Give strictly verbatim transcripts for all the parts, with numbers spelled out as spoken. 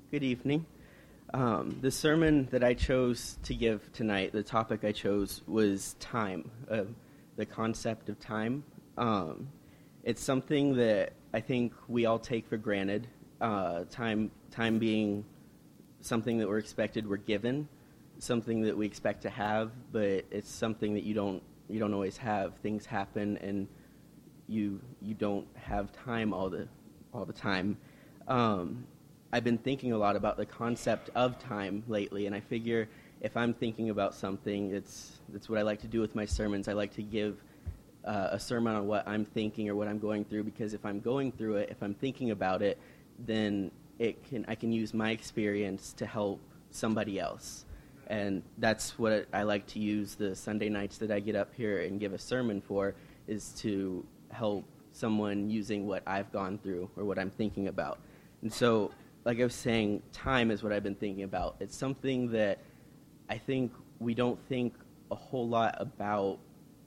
Good evening. Um, the sermon that I chose to give tonight, the topic I chose was time, uh, the concept of time. Um, it's something that I think we all take for granted, uh, time, time being something that we're expected, we're given, something that we expect to have, but it's something that you don't you don't always have. Things happen, and you you don't have time all the all the time. Um, I've been thinking a lot about the concept of time lately, and I figure if I'm thinking about something, it's that's what I like to do with my sermons. I like to give uh, a sermon on what I'm thinking or what I'm going through, because if I'm going through it, if I'm thinking about it, then it can I can use my experience to help somebody else. And that's what I like to use the Sunday nights that I get up here and give a sermon for, is to help someone using what I've gone through or what I'm thinking about. And so, like I was saying, time is what I've been thinking about. It's something that I think we don't think a whole lot about,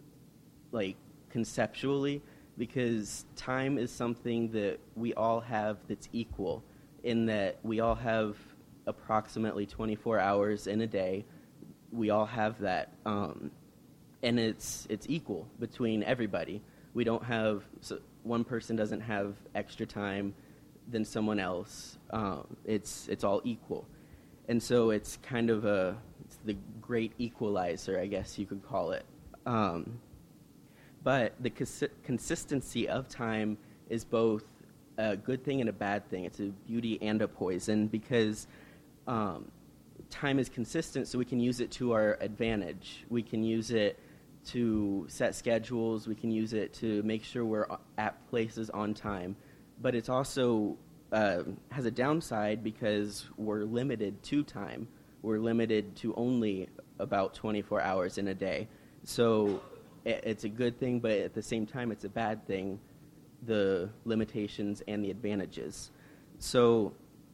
like, conceptually, because time is something that we all have that's equal, in that we all have approximately twenty-four hours in a day. We all have that, um, and it's it's equal between everybody. We don't have so one person doesn't have extra time than someone else. Um, it's it's all equal, and so it's kind of a it's the great equalizer, I guess you could call it. Um, but the cons- consistency of time is both a good thing and a bad thing. It's a beauty and a poison, because Um, time is consistent, so we can use it to our advantage. We can use it to set schedules. We can use it to make sure we're at places on time. But it also uh, has a downside, because we're limited to time. We're limited to only about twenty-four hours in a day. So it, it's a good thing, but at the same time, it's a bad thing, the limitations and the advantages. So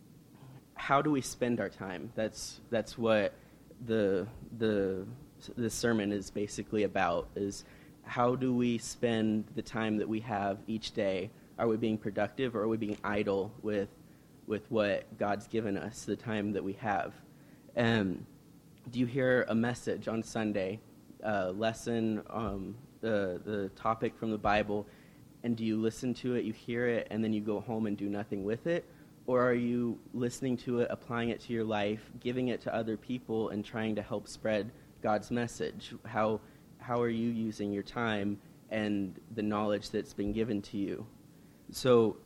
how do we spend our time? That's that's what the the the sermon is basically about, is how do we spend the time that we have each day? Are we being productive, or are we being idle with with what God's given us, the time that we have? Um, do you hear a message on Sunday, a lesson, um, the the topic from the Bible, and do you listen to it, you hear it, and then you go home and do nothing with it? Or are you listening to it, applying it to your life, giving it to other people, and trying to help spread God's message? How how are you using your time and the knowledge that's been given to you? So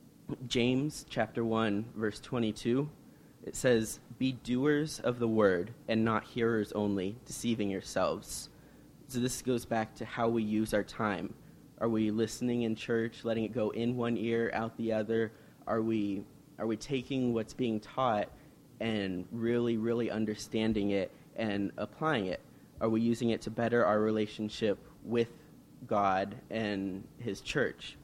James chapter one, verse twenty-two, it says, "Be doers of the word and not hearers only, deceiving yourselves." So this goes back to how we use our time. Are we listening in church, letting it go in one ear, out the other? Are we Are we taking what's being taught and really, really understanding it and applying it? Are we using it to better our relationship with God and His church?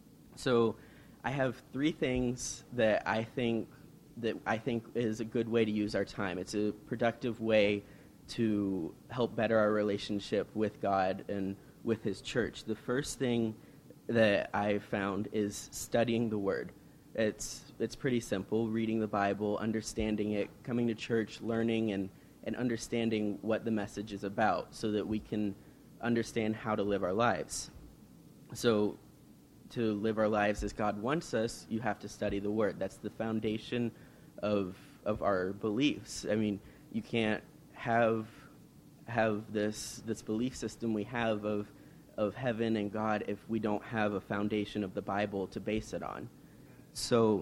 So I have three things that I think that I think is a good way to use our time. It's a productive way to help better our relationship with God and with His church. The first thing that I found is studying the Word. It's it's pretty simple, reading the Bible, understanding it, coming to church, learning and, and understanding what the message is about, so that we can understand how to live our lives. So to live our lives as God wants us, you have to study the Word. That's the foundation of of our beliefs. I mean, you can't have have this this belief system we have of of heaven and God if we don't have a foundation of the Bible to base it on. So,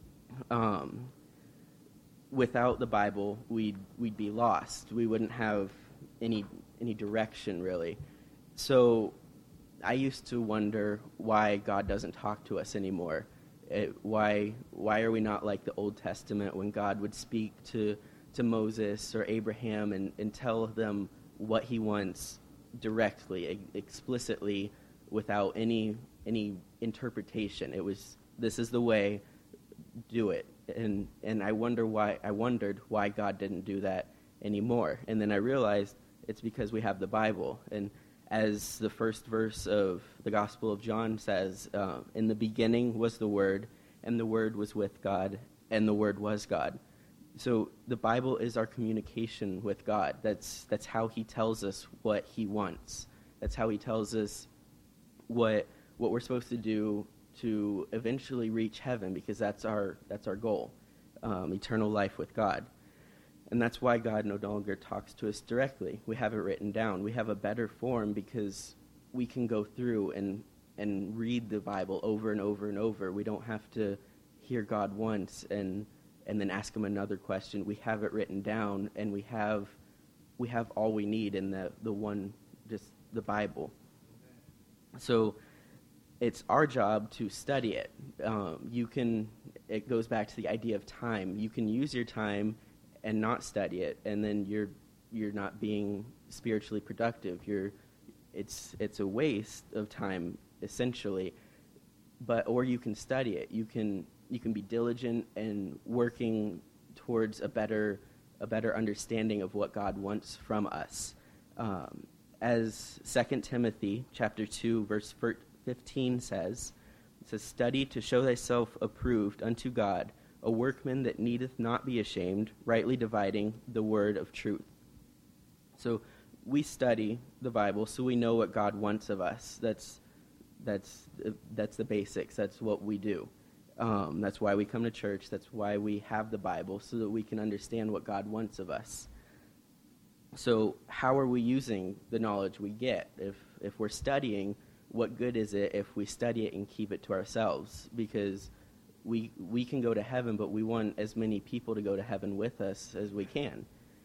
um, without the Bible, we'd we'd be lost. We wouldn't have any any direction, really. So, I used to wonder why God doesn't talk to us anymore. It, why why are we not like the Old Testament, when God would speak to to Moses or Abraham and, and tell them what He wants directly, e- explicitly, without any any interpretation? It was, this is the way, do it. And and I wonder why I wondered why God didn't do that anymore. And then I realized it's because we have the Bible. And as the first verse of the Gospel of John says, uh, in the beginning was the Word, and the Word was with God, and the Word was God. So the Bible is our communication with God. That's that's how he tells us what he wants. That's how he tells us what what we're supposed to do to eventually reach heaven, because that's our that's our goal, um, eternal life with God. And that's why God no longer talks to us directly. We have it written down. We have a better form because we can go through and and read the Bible over and over and over. We don't have to hear God once and and then ask him another question. We have it written down, and we have we have all we need in the the one, just the Bible. So it's our job to study it. Um, you can. It goes back to the idea of time. You can use your time and not study it, and then you're you're not being spiritually productive. You're it's it's a waste of time essentially. But or you can study it. You can you can be diligent and working towards a better a better understanding of what God wants from us. Um, as Second Timothy chapter two verse fifteen says, it says, "Study to show thyself approved unto God, a workman that needeth not be ashamed, rightly dividing the word of truth." So we study the Bible so we know what God wants of us. That's that's that's the basics. That's what we do. Um, that's why we come to church. That's why we have the Bible, so that we can understand what God wants of us. So how are we using the knowledge we get? If if we're studying, what good is it if we study it and keep it to ourselves? Because we we can go to heaven, but we want as many people to go to heaven with us as we can.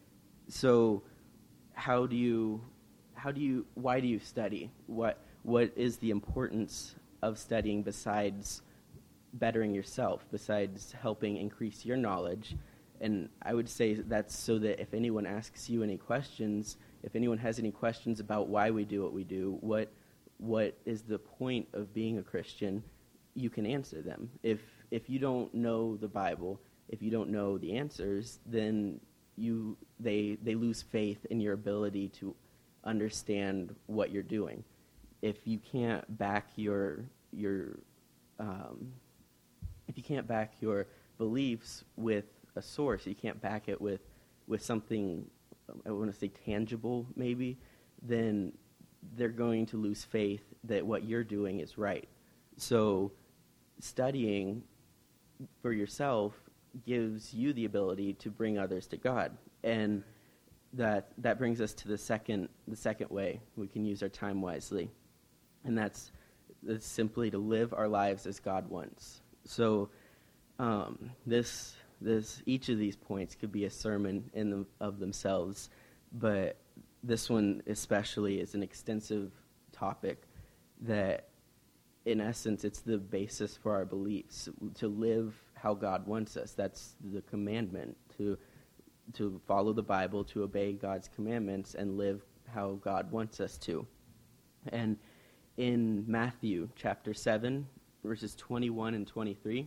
So how do you how do you why do you study? What what is the importance of studying besides bettering yourself, besides helping increase your knowledge? And I would say that's so that if anyone asks you any questions, if anyone has any questions about why we do what we do, what what is the point of being a Christian, you can answer them. If if you don't know the Bible, if you don't know the answers, then you they they lose faith in your ability to understand what you're doing. If you can't back your your um, if you can't back your beliefs with a source, you can't back it with with something, I want to say tangible maybe, then they're going to lose faith that what you're doing is right. So studying for yourself gives you the ability to bring others to God. And that that brings us to the second the second way we can use our time wisely. And that's, that's simply to live our lives as God wants. So um, this this each of these points could be a sermon in them, of themselves, but this one especially is an extensive topic that, in essence, it's the basis for our beliefs, to live how God wants us. That's the commandment, to to follow the Bible, to obey God's commandments, and live how God wants us to. And in Matthew chapter seven, verses twenty-one and twenty-three,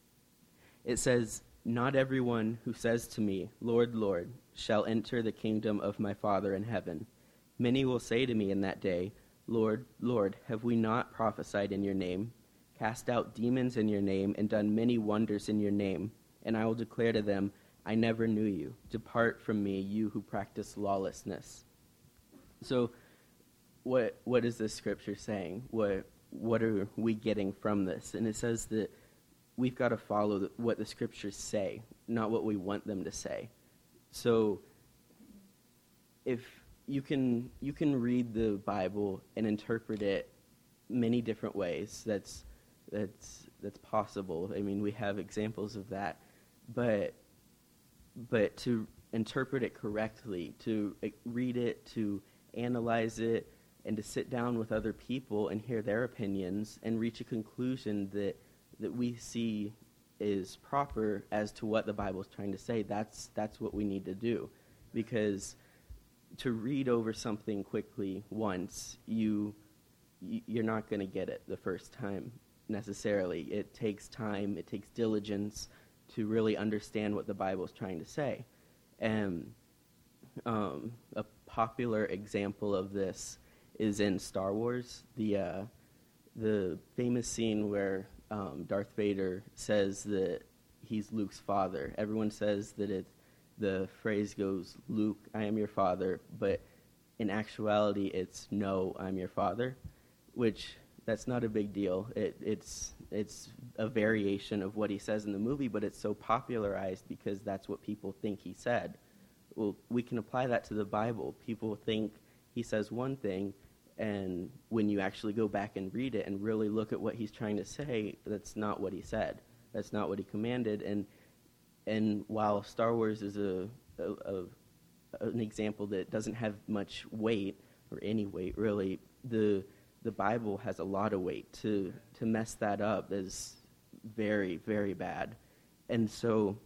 it says, "Not everyone who says to me, 'Lord, Lord,' shall enter the kingdom of my Father in heaven. Many will say to me in that day, 'Lord, Lord, have we not prophesied in your name, cast out demons in your name, and done many wonders in your name?' And I will declare to them, 'I never knew you. Depart from me, you who practice lawlessness.'" So what what is this scripture saying? What what are we getting from this? And it says that we've got to follow the, what the scriptures say, not what we want them to say. So if you can you can read the Bible and interpret it many different ways. That's that's that's possible. I mean, we have examples of that. But but to interpret it correctly, to read it, to analyze it, and to sit down with other people and hear their opinions and reach a conclusion that that we see is proper as to what the Bible is trying to say, that's that's what we need to do. Because to read over something quickly once, you you're not going to get it the first time necessarily. It takes time, it takes diligence to really understand what the Bible is trying to say. And um, a popular example of this is in Star Wars, the uh, the famous scene where um, Darth Vader says that he's Luke's father. Everyone says that it, the phrase goes, Luke, I am your father, but in actuality, it's no, I'm your father, which that's not a big deal. It, it's it's a variation of what he says in the movie, but it's so popularized because that's what people think he said. Well, we can apply that to the Bible. People think he says one thing, and when you actually go back and read it and really look at what he's trying to say, that's not what he said. That's not what he commanded. And and while Star Wars is a, a, a an example that doesn't have much weight, or any weight really, the the Bible has a lot of weight. To to mess that up is very, very bad. And so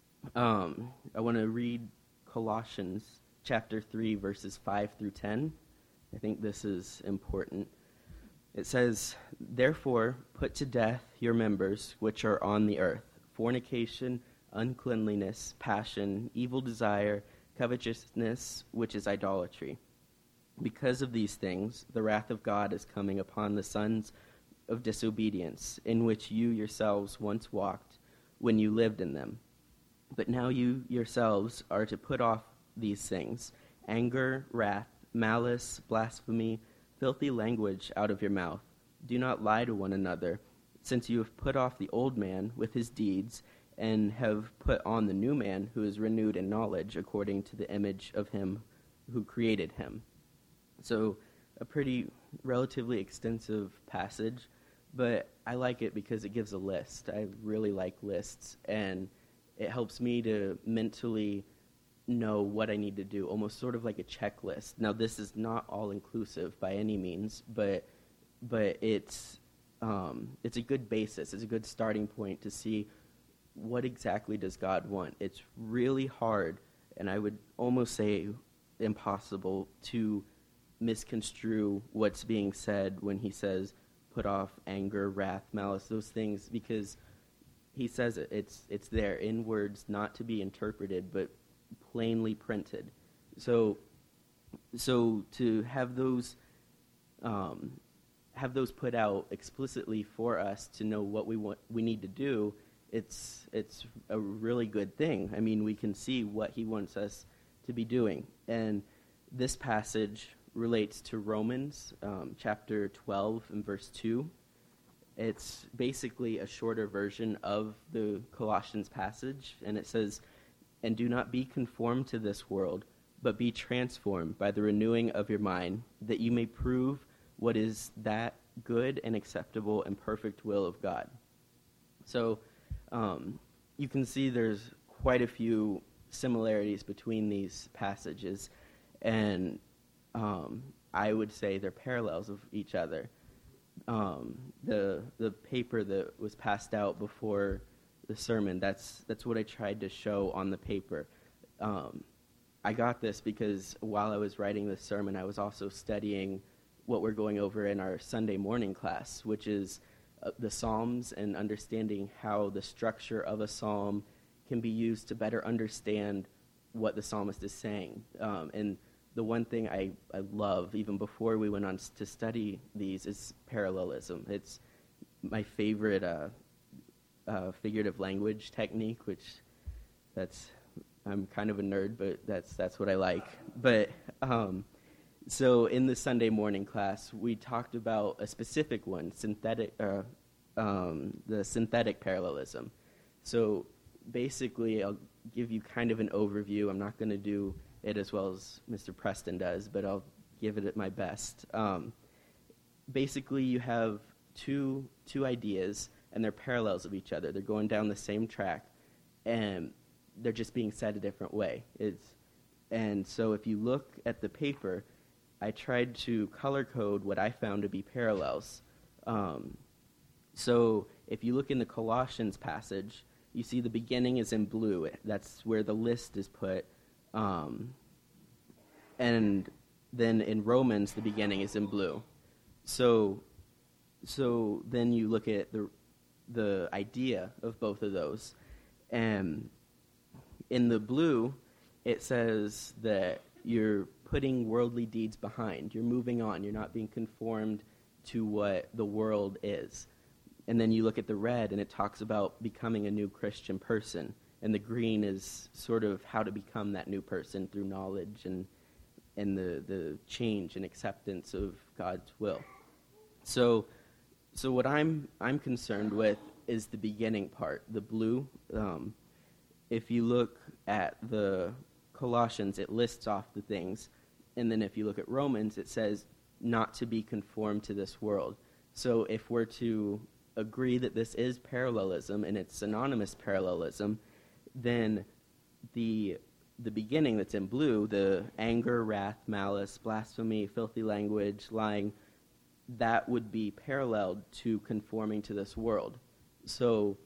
um, I want to read Colossians chapter three, verses five through ten. I think this is important. It says, "Therefore put to death your members which are on the earth, fornication, uncleanliness, passion, evil desire, covetousness, which is idolatry. Because of these things, the wrath of God is coming upon the sons of disobedience, in which you yourselves once walked when you lived in them. But now you yourselves are to put off these things: anger, wrath, malice, blasphemy, filthy language out of your mouth. Do not lie to one another, since you have put off the old man with his deeds, and have put on the new man, who is renewed in knowledge according to the image of him who created him." So a pretty relatively extensive passage, but I like it because it gives a list. I really like lists, and it helps me to mentally know what I need to do, almost sort of like a checklist. Now, this is not all-inclusive by any means, but but it's um, it's a good basis. It's a good starting point to see what exactly does God want. It's really hard, and I would almost say impossible, to misconstrue what's being said when he says put off anger, wrath, malice, those things, because he says it. It's it's there in words, not to be interpreted, but plainly printed. So so to have those um, have those put out explicitly for us to know what we want we need to do, it's it's a really good thing. I mean, we can see what he wants us to be doing. And this passage relates to Romans um, chapter twelve and verse two. It's basically a shorter version of the Colossians passage, and it says, "And do not be conformed to this world, but be transformed by the renewing of your mind, that you may prove what is that good and acceptable and perfect will of God." So um, you can see there's quite a few similarities between these passages, and um, I would say they're parallels of each other. Um, the the paper that was passed out before the sermon, that's that's what I tried to show on the paper. Um, I got this because while I was writing this sermon, I was also studying what we're going over in our Sunday morning class, which is uh, the Psalms, and understanding how the structure of a psalm can be used to better understand what the psalmist is saying. Um, and the one thing I, I love, even before we went on to study these, is parallelism. It's my favorite uh, uh, figurative language technique, which that's, I'm kind of a nerd, but that's that's what I like. But um, so in the Sunday morning class, we talked about a specific one, synthetic, uh, um, the synthetic parallelism. So basically, I'll give you kind of an overview. I'm not going to do it as well as Mister Preston does, but I'll give it my best. Um, basically, you have two two ideas, and they're parallels of each other. They're going down the same track, and they're just being said a different way. It's, and so if you look at the paper, I tried to color code what I found to be parallels. Um, so if you look in the Colossians passage, you see the beginning is in blue. That's where the list is put. Um, and then in Romans, the beginning is in blue. So, so then you look at the the idea of both of those, and in the blue, it says that you're putting worldly deeds behind. You're moving on. You're not being conformed to what the world is. and then you look at the red, and it talks about becoming a new Christian person. And the green is sort of how to become that new person through knowledge and and the, the change and acceptance of God's will. So so what I'm I'm concerned with is the beginning part, the blue. Um, if you look at the Colossians, it lists off the things. And then if you look at Romans, it says not to be conformed to this world. So if we're to agree that this is parallelism and it's synonymous parallelism, then the the beginning that's in blue, the anger, wrath, malice, blasphemy, filthy language, lying, that would be paralleled to conforming to this world. So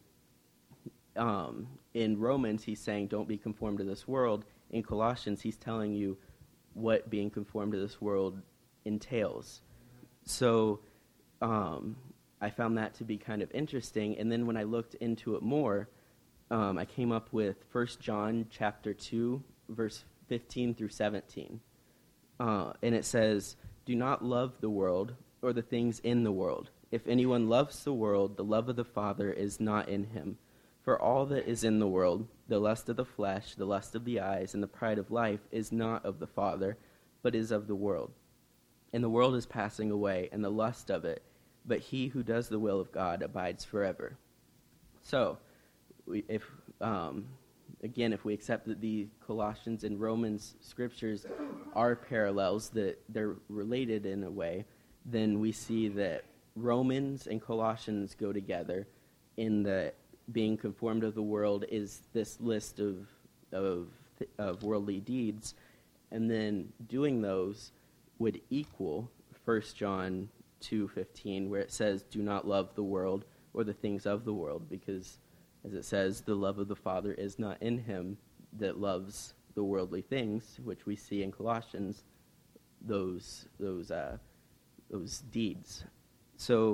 um, in Romans, he's saying don't be conformed to this world. In Colossians, he's telling you what being conformed to this world entails. So um, I found that to be kind of interesting. And then when I looked into it more, Um, I came up with First John chapter two, verse fifteen through seventeen. Uh, and it says, "Do not love the world or the things in the world. If anyone loves the world, the love of the Father is not in him. For all that is in the world, the lust of the flesh, the lust of the eyes, and the pride of life, is not of the Father, but is of the world. And the world is passing away, and the lust of it, but he who does the will of God abides forever." So, We, if um, again, if we accept that the Colossians and Romans scriptures are parallels, that they're related in a way, then we see that Romans and Colossians go together in that being conformed to the world is this list of of of worldly deeds, and then doing those would equal First John two fifteen, where it says, "Do not love the world or the things of the world," because as it says, the love of the Father is not in him that loves the worldly things, which we see in Colossians, those those uh, those deeds. So,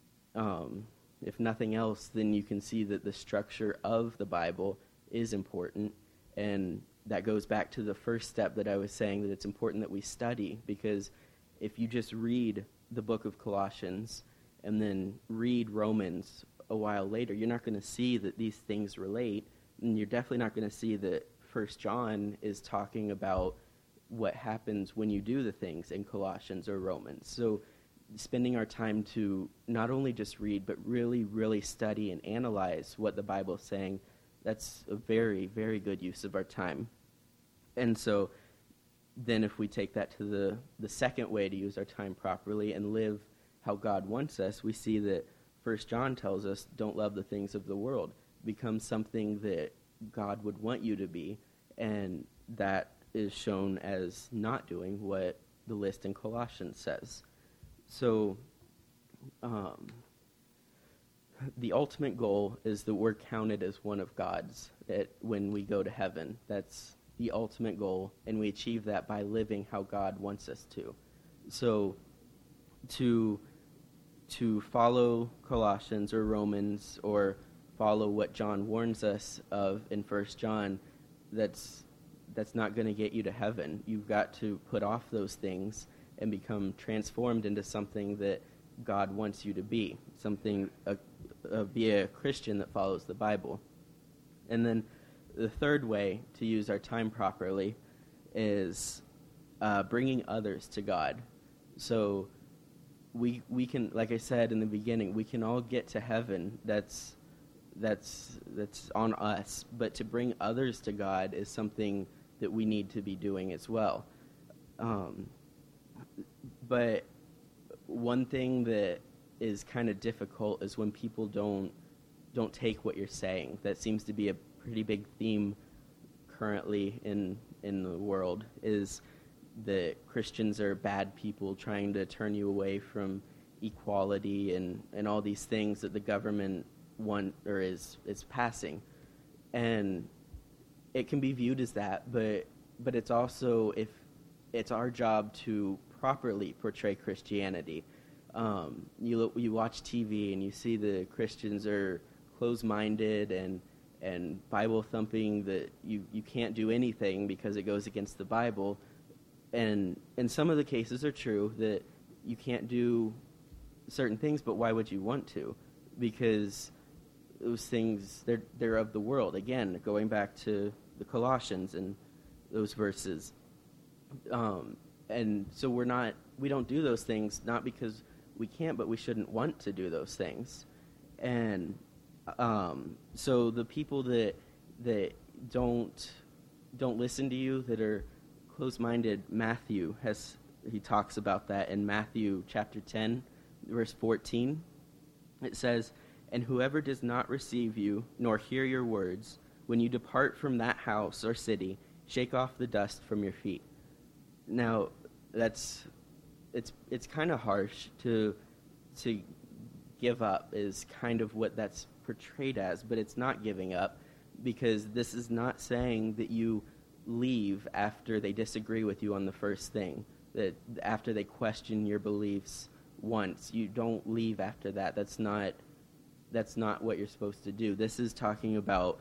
um, if nothing else, then you can see that the structure of the Bible is important, and that goes back to the first step that I was saying, that it's important that we study, because if you just read the book of Colossians and then read Romans a while later, you're not going to see that these things relate, and you're definitely not going to see that First John is talking about what happens when you do the things in Colossians or Romans. So spending our time to not only just read, but really, really study and analyze what the Bible is saying, that's a very, very good use of our time. And so then if we take that to the, the second way to use our time properly and live how God wants us, we see that First John tells us, don't love the things of the world. Become something that God would want you to be, and that is shown as not doing what the list in Colossians says. So um, the ultimate goal is that we're counted as one of God's at, when we go to heaven. That's the ultimate goal, and we achieve that by living how God wants us to. So to... to follow Colossians or Romans or follow what John warns us of in First John, that's that's not going to get you to heaven. You've got to put off those things and become transformed into something that God wants you to be, something, uh, uh, be a Christian that follows the Bible. And then the third way to use our time properly is uh, bringing others to God. So we we can, like I said in the beginning, we can all get to heaven. That's that's that's on us. But to bring others to God is something that we need to be doing as well. Um, but one thing that is kind of difficult is when people don't don't take what you're saying. That seems to be a pretty big theme currently in in the world, is that Christians are bad people trying to turn you away from equality and, and all these things that the government want or is is passing. And it can be viewed as that, but but it's also, if it's our job to properly portray Christianity. Um, you look, you watch T V and you see the Christians are closed-minded and and Bible thumping, that you, you can't do anything because it goes against the Bible. And and some of the cases are true that you can't do certain things, but why would you want to? because those things, they're, they're of the world. Again, going back to the Colossians and those verses. Um, and so we're not, we don't do those things, not because we can't, but we shouldn't want to do those things. And um, so the people that that don't don't listen to you, that are closed-minded, Matthew has, he talks about that in Matthew chapter ten, verse fourteen. It says, "And whoever does not receive you, nor hear your words, when you depart from that house or city, shake off the dust from your feet." Now, that's it's it's kind of harsh to to give up, is kind of what that's portrayed as, but it's not giving up, because this is not saying that you leave after they disagree with you on the first thing, that after they question your beliefs once, you don't leave after that. That's not that's not what you're supposed to do. This is talking about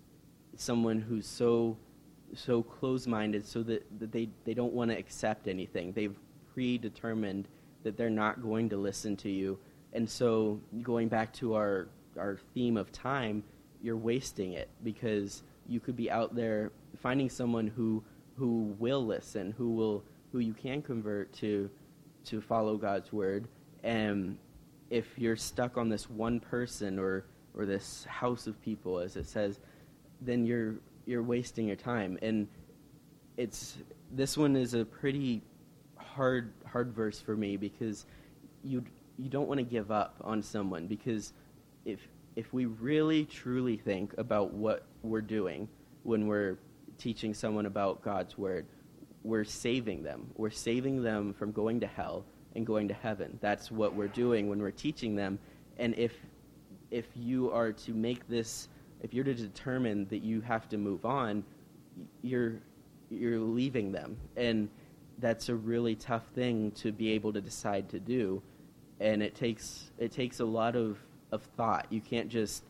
someone who's so so close-minded, so that, that they, they don't want to accept anything. They've predetermined that they're not going to listen to you. And so going back to our our theme of time, you're wasting it, because you could be out there finding someone who who will listen, who will who you can convert to to follow God's word. And if you're stuck on this one person or or this house of people, as it says, then you're you're wasting your time. And it's this one is a pretty hard hard verse for me, because you you don't want to give up on someone, because if if we really truly think about what we're doing when we're teaching someone about God's word, we're saving them. We're saving them from going to hell and going to heaven. That's what we're doing when we're teaching them. And if if you are to make this, if you're to determine that you have to move on, you're you're leaving them. And that's a really tough thing to be able to decide to do. And it takes it takes a lot of, of thought. You can't just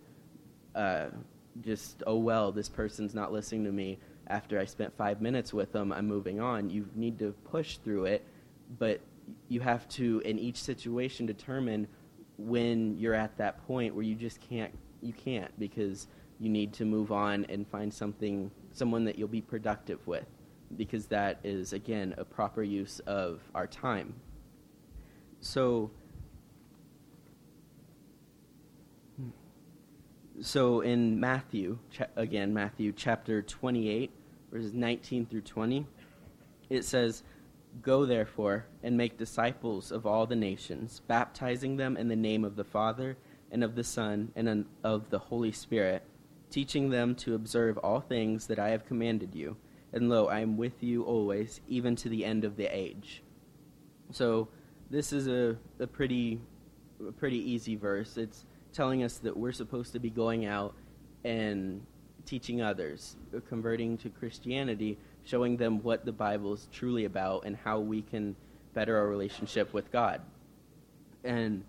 uh, just oh well, this person's not listening to me. After I spent five minutes with them, I'm moving on. You need to push through it, but you have to, in each situation, determine when you're at that point where you just can't, you can't, because you need to move on and find something, someone that you'll be productive with, because that is, again, a proper use of our time. So, so in Matthew, cha- again, Matthew chapter twenty-eight, verses nineteen through twenty, it says, "Go therefore and make disciples of all the nations, baptizing them in the name of the Father and of the Son and of the Holy Spirit, teaching them to observe all things that I have commanded you. And lo, I am with you always, even to the end of the age." So this is a, a pretty a pretty easy verse. It's telling us that we're supposed to be going out and teaching others, converting to Christianity, showing them what the Bible is truly about and how we can better our relationship with God. And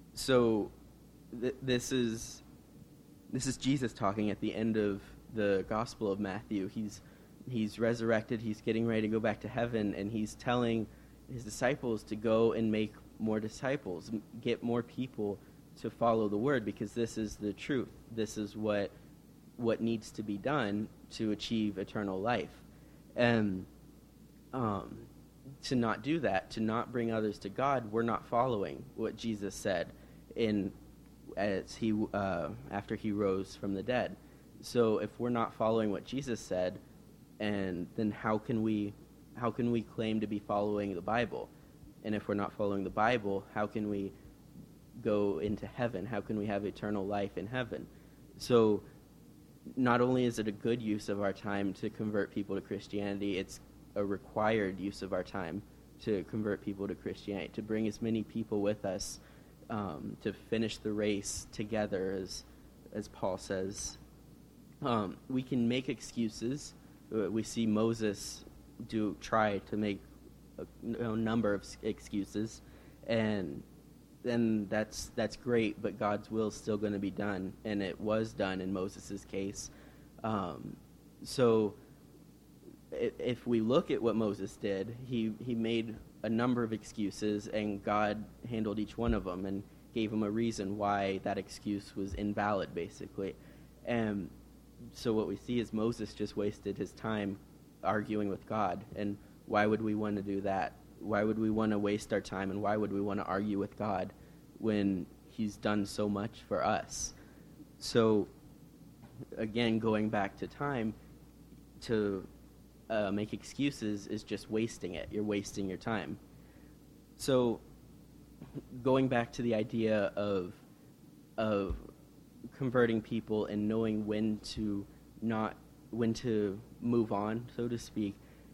so th- this is this is Jesus talking at the end of the Gospel of Matthew. He's he's resurrected, he's getting ready to go back to heaven, and he's telling his disciples to go and make more disciples, get more people to follow the word, because this is the truth. This is what what needs to be done to achieve eternal life. And um, to not do that, to not bring others to God, we're not following what Jesus said in as he uh, after he rose from the dead. So if we're not following what Jesus said, and then how can we how can we claim to be following the Bible? And if we're not following the Bible, how can we go into heaven? How can we have eternal life in heaven? So not only is it a good use of our time to convert people to Christianity, it's a required use of our time to convert people to Christianity, to bring as many people with us, um, to finish the race together, as as Paul says. Um, we can make excuses. We see Moses do try to make a you know, number of excuses, and then that's that's great, but God's will is still going to be done, and it was done in Moses' case. Um, so if we look at what Moses did, he, he made a number of excuses, and God handled each one of them, and gave him a reason why that excuse was invalid, basically. And so what we see is Moses just wasted his time arguing with God. And why would we want to do that? Why would we want to waste our time, and why would we want to argue with God when he's done so much for us? So, again, going back to time, to uh, make excuses is just wasting it. You're wasting your time. So, going back to the idea of of converting people and knowing when to not when to move on, so to speak,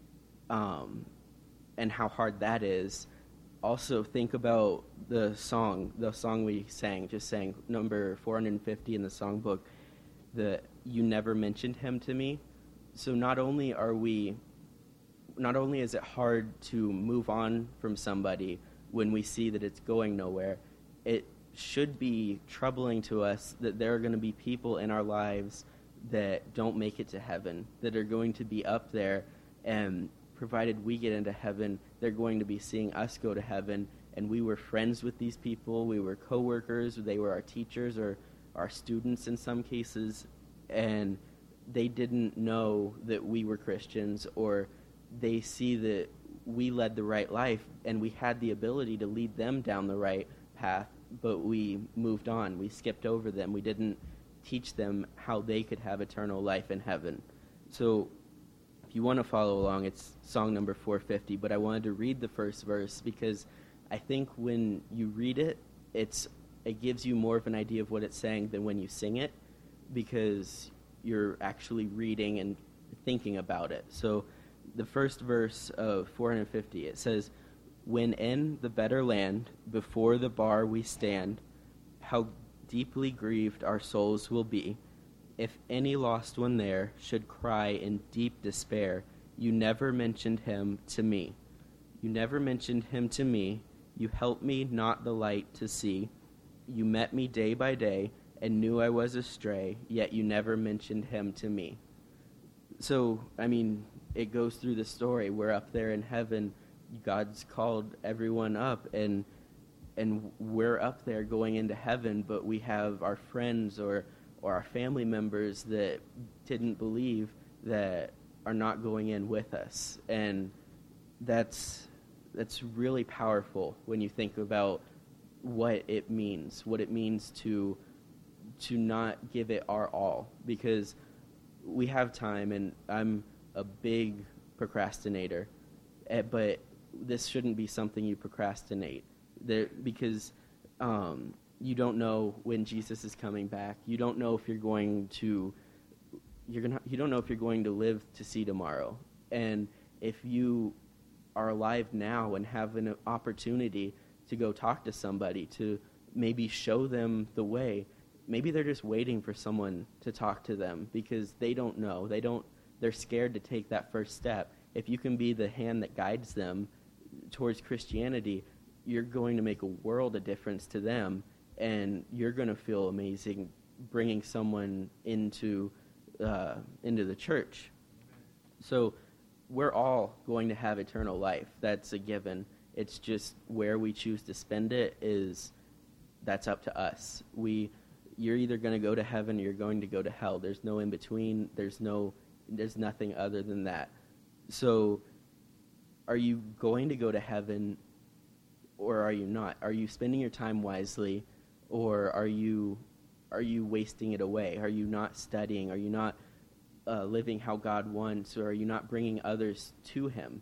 um, and how hard that is. Also, think about the song, the song we sang, just sang, number four hundred fifty in the songbook, the "You Never Mentioned Him to Me." So not only are we, not only is it hard to move on from somebody when we see that it's going nowhere, it should be troubling to us that there are going to be people in our lives that don't make it to heaven, that are going to be up there, and provided we get into heaven, they're going to be seeing us go to heaven, and we were friends with these people, we were co-workers, they were our teachers or our students in some cases, and they didn't know that we were Christians, or they see that we led the right life and we had the ability to lead them down the right path, but we moved on. We skipped over them. We didn't teach them how they could have eternal life in heaven. So if you want to follow along, it's song number four fifty, but I wanted to read the first verse because I think when you read it, it's it gives you more of an idea of what it's saying than when you sing it, because you're actually reading and thinking about it. So the first verse of four hundred fifty, it says, "When in the better land, before the bar we stand, how deeply grieved our souls will be, if any lost one there should cry in deep despair, you never mentioned him to me. You never mentioned him to me, you helped me not the light to see. You met me day by day, and knew I was astray, yet you never mentioned him to me." So, I mean, it goes through the story. We're up there in heaven. God's called everyone up, and and we're up there going into heaven, but we have our friends or, or our family members that didn't believe that are not going in with us. And that's that's really powerful when you think about what it means, what it means to to not give it our all, because we have time, and I'm a big procrastinator, but this shouldn't be something you procrastinate, there, because um, you don't know when Jesus is coming back. You don't know if you're going to you're gonna you don't know if you're going to live to see tomorrow. And if you are alive now and have an opportunity to go talk to somebody, to maybe show them the way, maybe they're just waiting for someone to talk to them because they don't know. They don't. They're scared to take that first step. If you can be the hand that guides them towards Christianity, you're going to make a world of difference to them, and you're going to feel amazing bringing someone into uh, into the church. So we're all going to have eternal life. That's a given. It's just where we choose to spend it is that's up to us. We you're either going to go to heaven or you're going to go to hell. There's no in between. There's no there's nothing other than that. So are you going to go to heaven or are you not? Are you spending your time wisely, or are you are you wasting it away? Are you not studying? Are you not uh, living how God wants? Or are you not bringing others to him?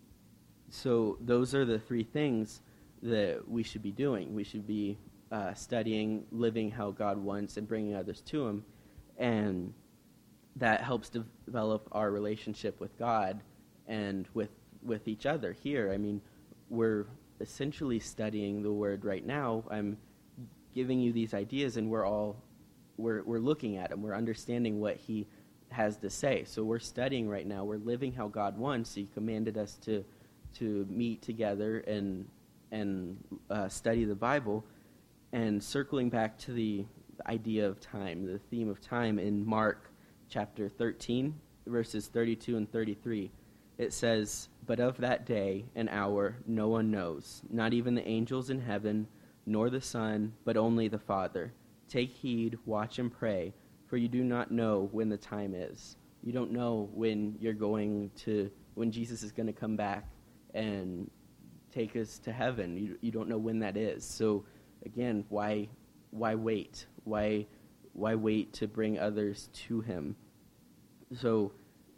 So those are the three things that we should be doing. We should be uh, studying, living how God wants, and bringing others to him. And that helps de- develop our relationship with God and with with each other here. I mean, we're essentially studying the Word right now. I'm giving you these ideas, and we're all we're we're looking at them. We're understanding what he has to say. So we're studying right now. We're living how God wants. He commanded us to to meet together and and uh, study the Bible. And circling back to the idea of time, the theme of time in Mark chapter thirteen, verses thirty-two and thirty-three, it says, "But of that day and hour no one knows, not even the angels in heaven, nor the Son, but only the Father. Take heed, watch and pray, for you do not know when the time is. You don't know when you're going to, when Jesus is going to come back and take us to heaven. You, you don't know when that is. So again, why, why wait? Why, why wait to bring others to him? So,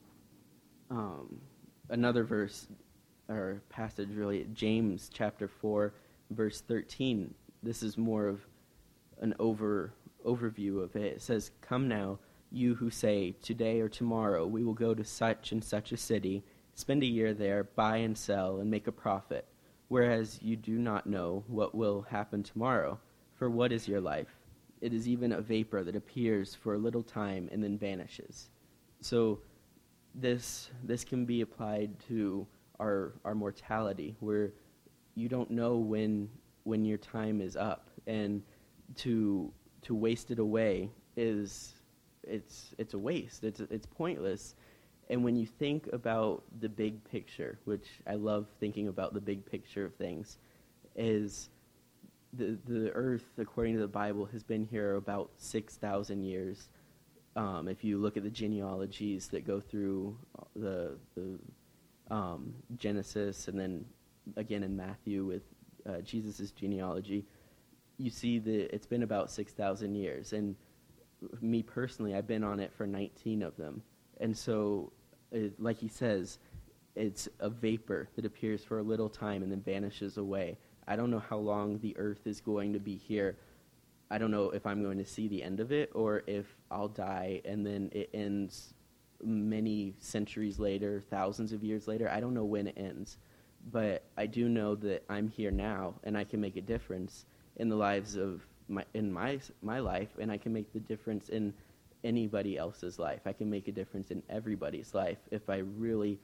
um, another verse or passage, really, James chapter four, verse thirteen. This is more of an over overview of it. It says, "Come now, you who say, today or tomorrow we will go to such and such a city, spend a year there, buy and sell, and make a profit, whereas you do not know what will happen tomorrow. For what is your life? It is even a vapor that appears for a little time and then vanishes." So this this can be applied to our our mortality, where you don't know when when your time is up, and to to waste it away is it's it's a waste. It's it's pointless. And when you think about the big picture, which I love thinking about the big picture of things, is the the earth, according to the Bible, has been here about six thousand years. Um, if you look at the genealogies that go through the the um, Genesis, and then again in Matthew with uh, Jesus' genealogy, you see that it's been about six thousand years. And me personally, I've been on it for nineteen of them. And so, it, like he says, it's a vapor that appears for a little time and then vanishes away. I don't know how long the earth is going to be here. I don't know if I'm going to see the end of it, or if I'll die and then it ends many centuries later, thousands of years later. I don't know when it ends. But I do know that I'm here now, and I can make a difference in the lives of my in my my life, and I can make the difference in anybody else's life. I can make a difference in everybody's life if I really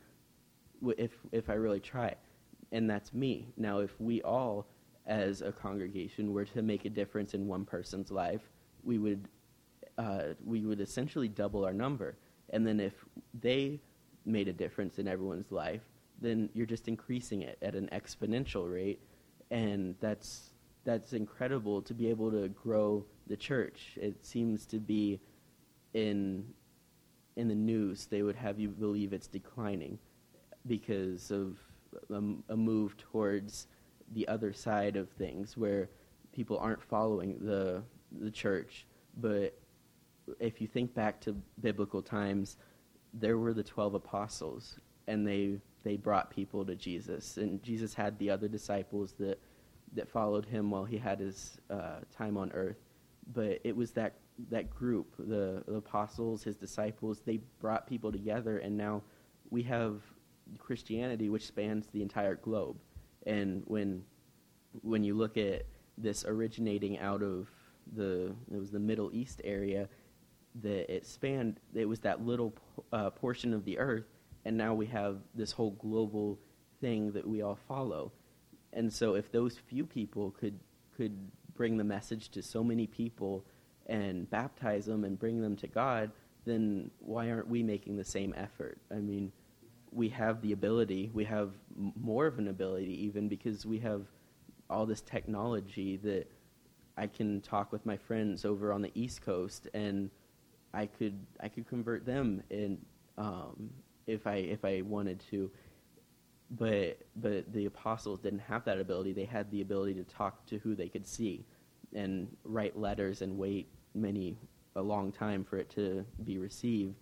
if if I really try. And that's me. Now, if we all as a congregation were to make a difference in one person's life, we would uh, we would essentially double our number. And then if they made a difference in everyone's life, then you're just increasing it at an exponential rate, and that's that's incredible to be able to grow the church. It seems to be in in the news, they would have you believe it's declining because of a, a move towards the other side of things, where people aren't following the the church. But if you think back to biblical times, there were the twelve apostles, and they they brought people to Jesus, and Jesus had the other disciples that that followed him while he had his uh, time on earth. But it was that that group, the, the apostles, his disciples, they brought people together, and now we have Christianity, which spans the entire globe. And when when you look at this originating out of the it was the Middle East area, that it spanned, it was that little uh, portion of the earth, and now we have this whole global thing that we all follow. And so if those few people could could bring the message to so many people and baptize them and bring them to God, then why aren't we making the same effort? I mean, we have the ability, we have m- more of an ability even, because we have all this technology that I can talk with my friends over on the East Coast, and I could I could convert them in um, if I if I wanted to. But but the apostles didn't have that ability. They had the ability to talk to who they could see and write letters and wait many a long time for it to be received.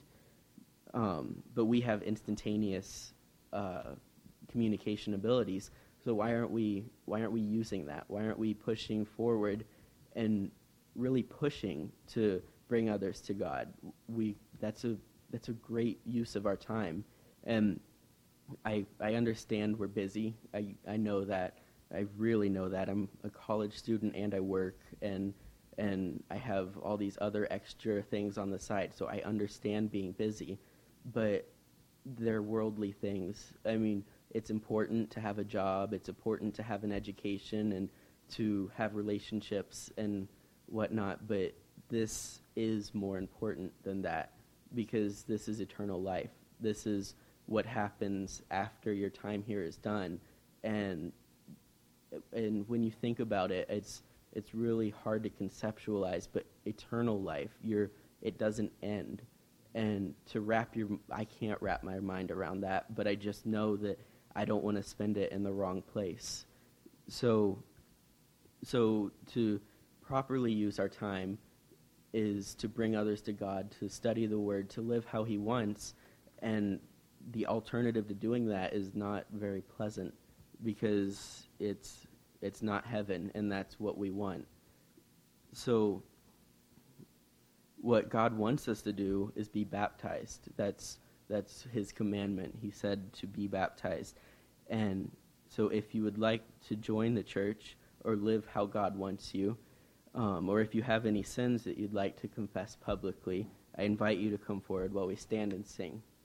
Um, but we have instantaneous uh, communication abilities. So why aren't we why aren't we using that? Why aren't we pushing forward and really pushing to bring others to God? We that's a that's a great use of our time. And I I understand we're busy. I I know that. I really know that. I'm a college student and I work, and and I have all these other extra things on the side. So I understand being busy, but they're worldly things. I mean, it's important to have a job. It's important to have an education and to have relationships and whatnot. But this is more important than that, because this is eternal life. This is what happens after your time here is done. And and when you think about it, it's it's really hard to conceptualize. But eternal life, you're it doesn't end, and to wrap your I can't wrap my mind around that. But I just know that I don't want to spend it in the wrong place. So, so to properly use our time is to bring others to God, to study the Word, to live how He wants, and the alternative to doing that is not very pleasant, because it's it's not heaven, and that's what we want. So what God wants us to do is be baptized. That's that's His commandment. He said to be baptized. And so if you would like to join the church or live how God wants you, um, or if you have any sins that you'd like to confess publicly, I invite you to come forward while we stand and sing.